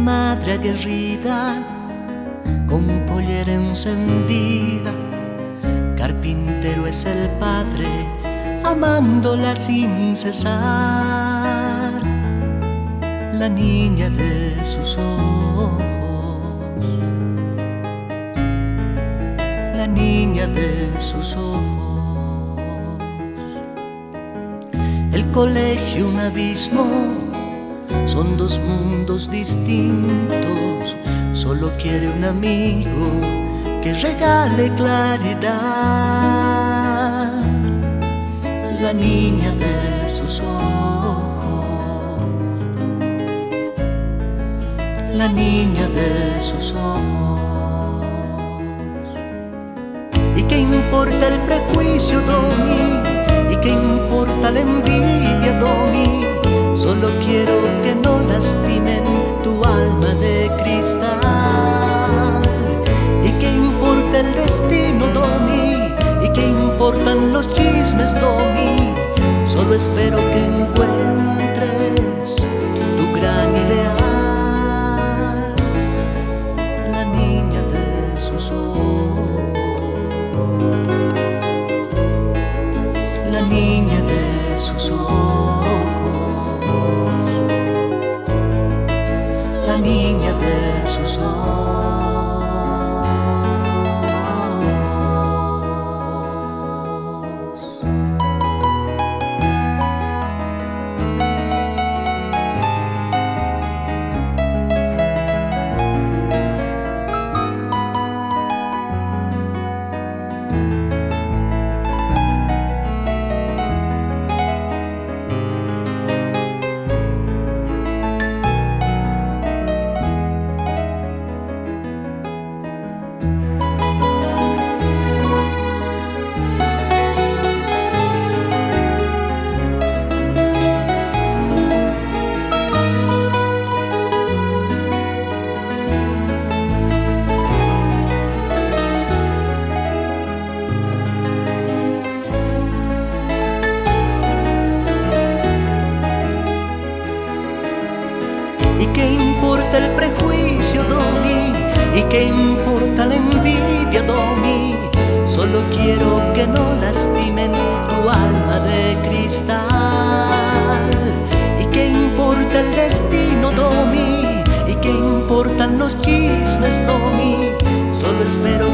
madre aguerrida, con pollera encendida. Carpintero es el padre, amándola sin cesar. La niña de sus ojos, la niña de sus ojos. El colegio un abismo, son dos mundos distintos. Solo quiere un amigo que regale claridad. La niña de sus ojos, la niña de sus ojos. ¿Y qué importa el prejuicio, Domi? ¿Y qué importa la envidia, Domi? Solo quiero que no lastimen tu alma de cristal. ¿Y qué importa el destino, Domi? ¿Y qué importan los chismes, Domi? Solo espero que encuentres tu gran ideal. La niña de sus ojos, la niña de sus ojos, la niña de sus ojos. ¿Y qué importa el prejuicio, Domi? ¿Y qué importa la envidia, Domi? Solo quiero que no lastimen tu alma de cristal. ¿Y qué importa el destino, Domi? ¿Y qué importan los chismes, Domi? Solo espero